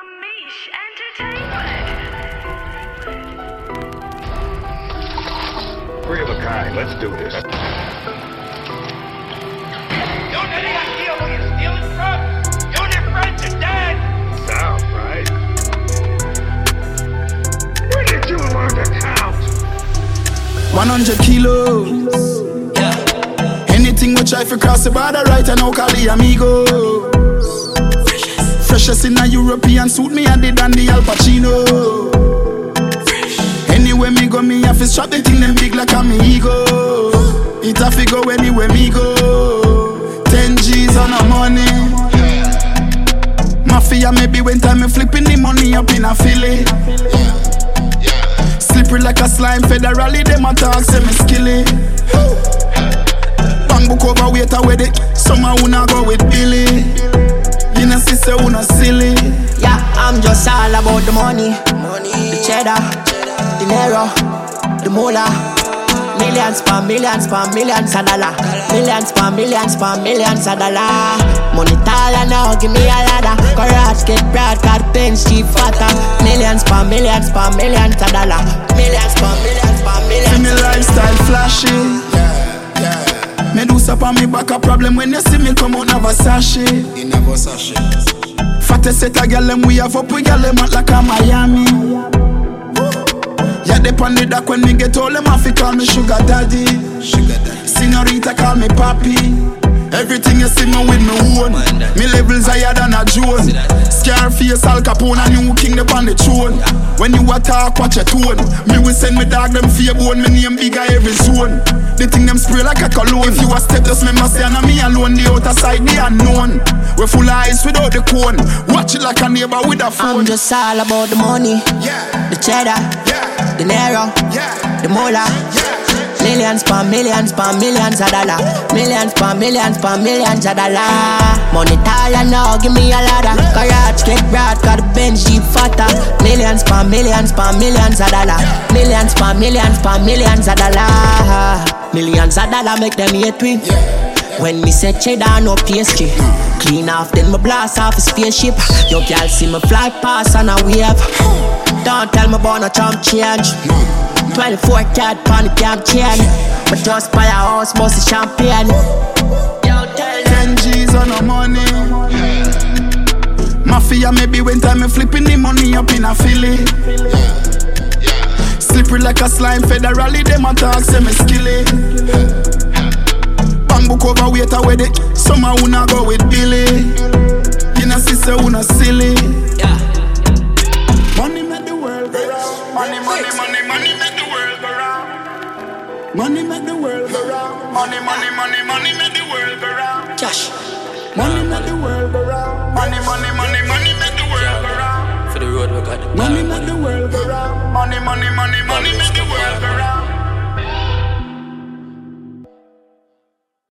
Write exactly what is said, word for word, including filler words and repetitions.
Ramesh Entertainment. Three of a kind. Let's do this. You're the nigga here who you're stealing from? You're their friends are dead. Sound right. Where did you learn to count? one hundred kilos. Yeah. Anything we try for cross the border right and now call the amigos. Freshest. Freshest in a European suit, me and the dandy Al Pacino. Fresh. Anywhere me go, me have to strap the thing them big like a me ego. It have to go anywhere me go. Ten G's on the money. Mafia maybe when time me flipping the money up in a Philly. Slippery like a slime, federally, them a talk, say me skilly. Bang book over weight away it, somehow we not go with Billy. You know sister, we not silly. Yeah, I'm just all about the money, money. The cheddar, the naira, the moolah. Millions per millions per millions of dollar. Millions per millions per millions of dollar. Money taller now, give me a ladder. Garage get broad, car pens cheap fatter. Millions per millions per millions of dollar. Millions per millions per millions. See me lifestyle flashy. Yeah, yeah. Me do stop on me back a problem when you see me come out of Versace. In a Versace. Fattest set a girl them we have up, we girl them out like a Miami. Yeah, they on the dock when me get all them off, they call me sugar daddy. Sugar daddy. Senorita call me papi. Everything you see me with me own. Me levels higher than a Joan. Scarface, Al Capone, a new king upon the throne. When you attack, watch your tone. Me will send me dog them fear bone. Me name bigger every zone. They think them spray like a cologne. If you a step, just remember say I'm me alone. The outer side, the unknown. We full of ice without the cone. Watch it like a neighbor with a phone. I'm just all about the money. Yeah, The cheddar, yeah, the naira, yeah, the moolah. yeah. Millions per millions per millions of dollar. Millions per millions per millions of dollar. Money taller now, give me a ladder. Garage get broad, got the bench deep fatter. Millions per millions per millions of dollar. Millions per millions per millions of dollar. Millions of dollar make them hate me. When me say cheddar, no pastry. Clean off, then me blast off a spaceship. Yo, girl see me fly past on a wave. Don't tell me about no chump change. twenty-four cat pon the camp chain. But just buy a house, bust the champagne. Yo, tell them. Ten G's on the money. Mafia maybe when time me flipping the money up in a Philly. Slippery like a slime, federally, them a talk, say me skilly. Bang book over weight away it, somehow we not go with Billy. You know sister, we not silly. Yeah. Money make the world go round. Money, money, money, money make the world go round. Money make the world go round. Money, money, money, money make the world go round. Josh. Money make the world go round. Money, money, money, money make the world go round. For the road we got the Money make the world go round. Money, money, money, money.